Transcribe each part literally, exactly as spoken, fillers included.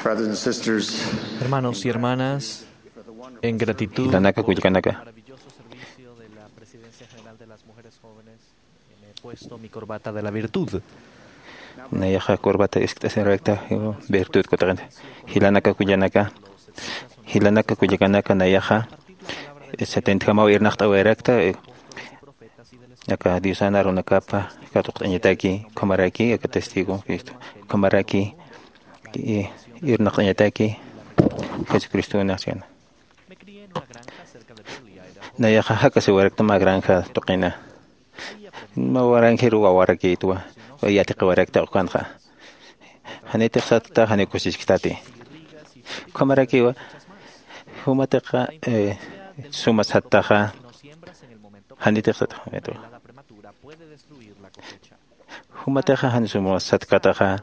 Brothers and sisters, Hermanos y hermanas, en gratitud Hilanaka por el kuyakanaka. maravilloso servicio de la Presidencia General de las Mujeres Jóvenes, me he puesto mi corbata de la virtud. Nayaha corbata recta virtud kotagan. Hilanaka kuyanaka. Hilanaka kuyakanaka nayaha. setenta kama irnaqta recta. Acá Diosana runakapa katuqtañataki kamaraki acá testigo Cristo. Kamaraki irnaqtañataki Jesucristo nación. Me crié en una granja cerca de Burley, Idaho. Nayaha haka se recta ma granja toqina. Ma warangiru wawaraki tuwa. Yatiq recta ukanqa. Hanete xatta hane kusiskitati. Kamaraki wa humataqa eh sumas hattaqa hanete xatta. La prematura puede destruir la cosecha. Humataqa han sumas satkataqa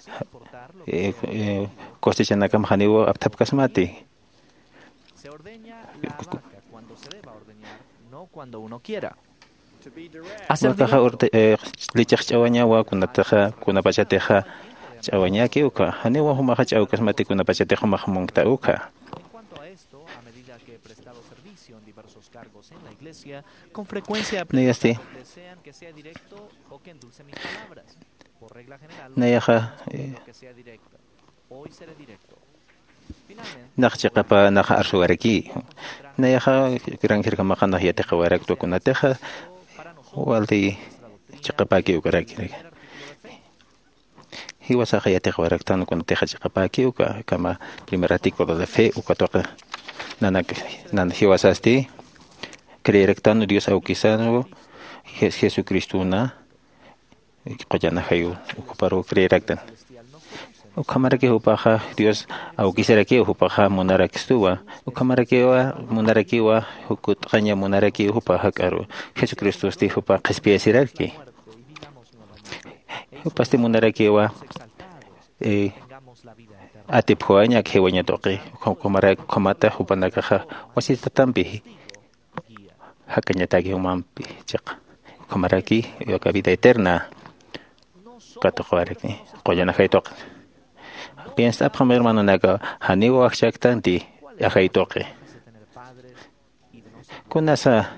kosichanakam haniwo aptapkasmati. Se ordeña la vaca cuando se deba ordeñar, no cuando uno quiera. Hacer Wakaqa urte lichaq chawaña wa kunataqa kunapachateqa chawaña kiuka haniwa humaqa chawkasmati kunapachateqa mahmunta uka. En cuanto a esto, a medida que he prestado servicio en diversos cargos en la iglesia, con frecuencia Nayasti desean que sea directo o que endulce mis palabras. Por regla general, nayaqa pido que sea directo. Hoy seré directo. Finalmente, naqchaqapa naqa arsuwaraki. Nayaqa granjirqa maqa nahyatiqa waraktu kunateqa walti chaqapaki ukaraki. Hiwasaqa yatiqa waraktanu kunateqa chaqapaki uka kama primer artículo de fe ukatoqa nanak nan hiwasasti creerectanu Dios aukisanu Jesucristo na qoyana hayu ukaparo creerectan. Ukamaraki upaqa Dios aukisaraki upaqa monarakistuwa ukamarakiwa monarakiwa hukutqaña monaraki upaqa karu Jesucristo sti upaqa qespiyasirarki upasti monarakiwa eh atiphuaña qhiwaña toqi kumara kumata upanakaqa wasitatampi hakañataki umampi chaqa kumaraki yoka vida eterna katoqaraki qoyana haytoqa. Piensa primer hermano naga haniwo akshaktanti ahaitoqe. Kunasa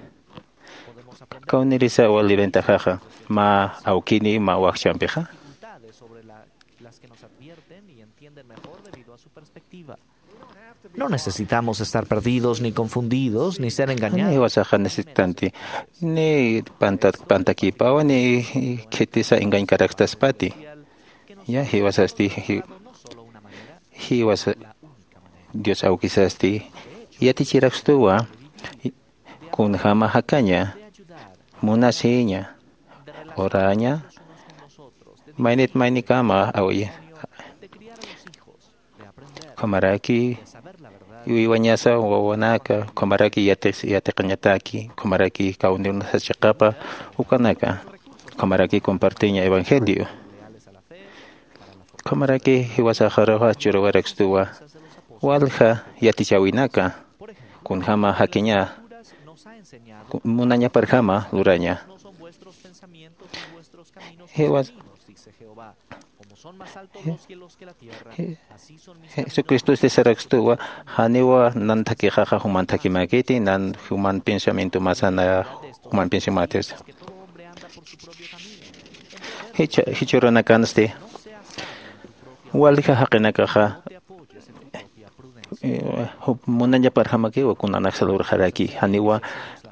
kaunirisa wali ventajaja ma aukini ma wakshampeja. sobre la- las que nos advierten y entienden mejor debido a su perspectiva. No necesitamos estar perdidos ni confundidos ni ser Ni engañados. wasaja necesitanti ni pantat pantakipawa ni ketisa engañ karaktas pati. Ya hiwasasti hi No solo una manera, hiwas Dios aukisasti yati chirakstuwa kun hama hakanya munasinya oranya mainit maini kama awi de criar a los hijos, de aprender, kamaraki de saber la verdad, iwanyasa wawanaka kamaraki yates yatekanyataki kamaraki kaundirna sa chakapa ukanaka kamaraki compartinya evangelio leales a la fe, para la fortaleza kamaraki hiwasajarawa churuwarekstuwa walha yatichawinaka kun hama hakinya nos ha enseñado munanya parhama luranya no son vuestros pensamientos ni vuestros caminos Hiwas caminos, dice Jehová. Como son más altos los cielos que la tierra, así son mis Jesucristo este sarakstuwa haniwa nan takijaja human takimakiti nan human pensamiento masana human pensamientos que todo hombre anda por su propio camino. hichuranakanste walika hakinakaja Te apoyes en tu propia prudencia. munanya parhamaki wa kunanak salur haraki haniwa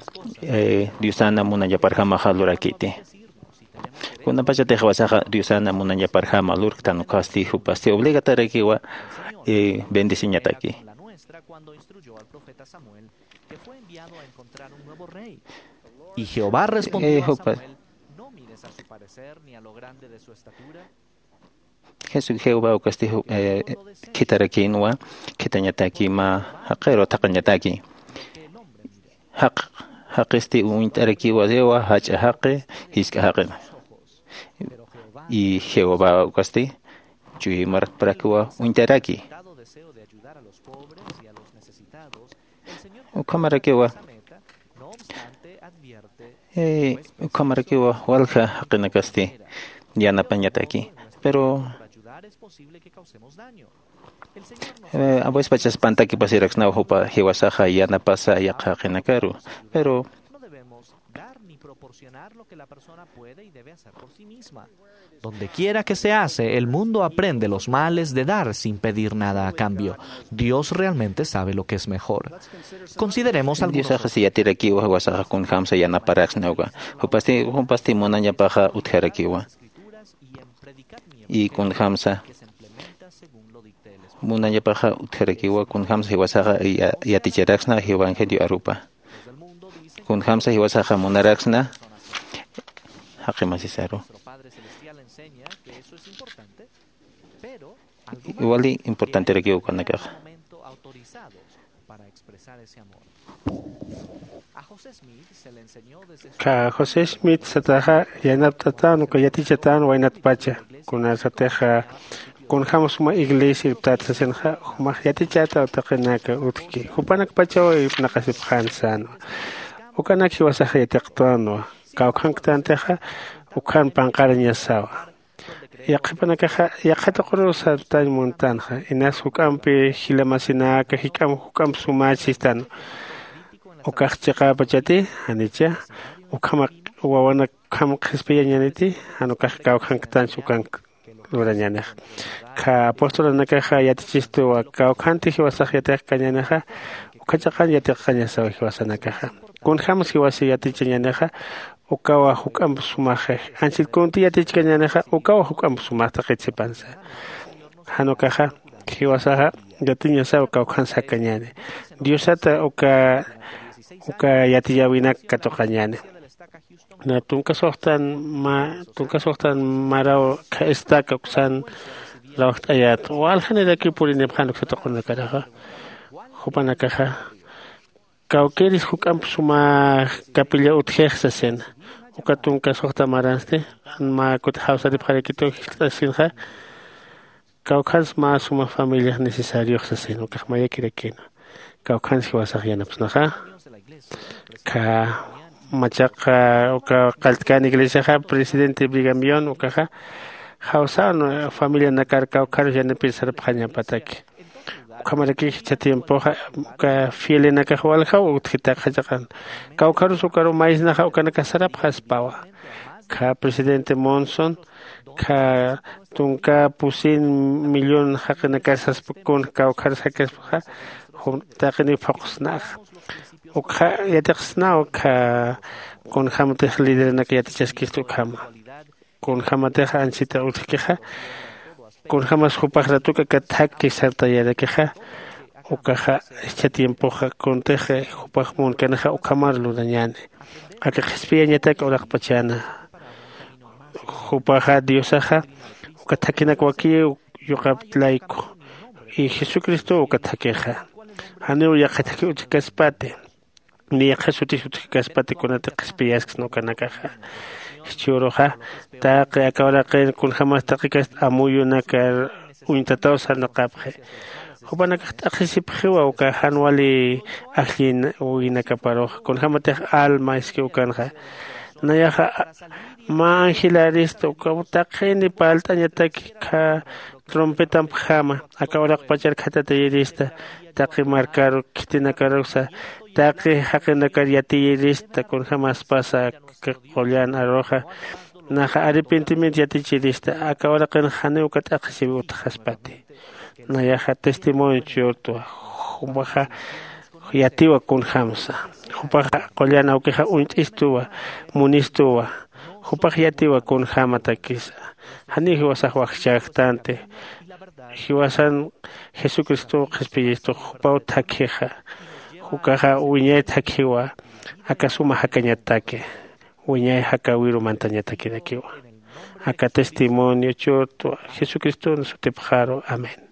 diusana munanya parhama halurakiti kuna pachate hawasaja diusana munanya parhama lurktanu kasti hupasti obligataraki wa bendiciñataki. La nuestra cuando instruyó al profeta Samuel, que fue enviado a encontrar un nuevo rey. Y Jehová respondió Eh, a Jehová. Samuel, no mires a su parecer ni a lo grande de su estatura, Jesús Jehová ukasti kitarakinwa kitanyataki ma haqero taqanyataki que el hombre mire. haq haqisti uintaraki wa dewa hacha haqe hiska haqe Pero Jehová y Jehová ukasti chui marat prakwa uintaraki dado deseo de ayudar a los pobres y a los necesitados, el Señor ukamaraki wa esa meta, no obstante, advierte eh ukamaraki wa walha haqinakasti yana panyataki pero para ayudar es posible que causemos daño. El Señor nos Eh, a veces pachas panta que pasirax na hopa hiwasaja y anda pasa y acá genakaru. Pero no debemos dar ni proporcionar lo que la persona puede y debe hacer por sí misma. Donde quiera que se hace, el mundo aprende los males de dar sin pedir nada a cambio. Dios realmente sabe lo que es mejor. Consideremos algunos. Dios si ya tira aquí o hiwasaja con hamsa y anda parax nauga. Hopasti hopasti monanya paja utjera kiwa. Y con hamsa monanya paja utjera kiwa con hamsa hiwasaja y ya ticheraxna evangelio arupa. Con hamsa hiwasaja monaraxna. Hakemasisaro. Igual y importante era que yo cuando acá. Ka José Smith sataja yanaptatan ko yatichatan wainat pacha kuna sateja kun hamos uma iglesia tatsasen ha uma yatichata takenaka utki hupanak pacha wa nakasip khansan ukanak hiwasaja yataqtano ka khanktan teja ukan panqarnya sawa yaqpanaka yaqata qorosa tan montanja inas hukampe hilamasina ka hikam hukam sumachistan ukaqchiqa pachati anicha ukama wawana kam qhispiyañaniti anuqa kawkhantan sukan lurañana ka apóstola nakaja yatichisto wa kawkhanti hiwasaq yatiq kañanaja ukachaqan yatiq kañasa hiwasanakaja kun hamas hiwasi yatichañanaja ukawa hukam sumaje anchil kunti yatichkañanaja ukawa hukam sumata qitsipansa hanukaja hiwasaja yatiñasa ukawkhansa kañane diosata uka uka yatiyawina katoqañane na tunka sohtan ma tunka sohtan marao ka estaka kusan lawt ayat wal haneda ki purini bhanuk sotoqona karaha hupana kaha kawkeris hukam suma kapilla utjexsasen uka tunka sohta maranste ma kut hausa de bharekito sinha kawkhans ma suma familia necesario xsasen uka maya kirekena kawkhans hiwasaq yanapsnaha ka machaqa uka qaltkan iglesia ha presidente Brigamión uka ha hausa familia nakar kawkhar yanapis sarphaña pataki uka maraki cha tiempo ha uka fiel nakah walha utkita khachaqan kawkhar sukaro mais naha uka nakasarap haspawa ka presidente Monson ka tunka pusin millón haqna kasas kun kawkhar sakas ha taqni foqsnaq uka yataqsna uka kun hamte líder na yatachaskistu kama kun hamate anchita utkija kun hamas hupahratuka kathaki sarta yarakeja uka ha este tiempo ha konteje hupahmun kanaja ukamarlu dañane aka qispiyañatak uraqpachana hupaha diosaja uka thakinak waki yuqaptlayku y Jesucristo uka thakeja haneu yaqataki utkaspate ni yaqasuti utkaspate kunata qispiyaskas no kanakaja churoja taqi akawra qen kun hamas taqikas amuyu nakar uintataus hanaqapje hupanaka taqisipjiwa uka hanwali ajin uinakaparo kun hamate alma eske ukanja nayaja ma angelaristo uka taqini paltañataki ka trompetan pjama akawra pachar khatata yirista taqi markaro kitinakarosa taqi haqinakar yatiyirista kun hamas pasa qollan arroja naja arrepentimiento yatichirista akawra qen haneu kat aqsibi utjaspati nayaja testimonio churto humpaja yatiwa kun hamsa humpaja qollan awqija unch'istuwa munistuwa humpaja yatiwa kun hamatakisa hani hiwasaq waqchaqtante hiwasan Jesucristo qispillisto hupaw thakiqa hukaja uñay thakiwa akasuma hakañatake uñay hakawiru mantañatakidakiwa aka testimonio churto Jesucristo nosotipjaro amén.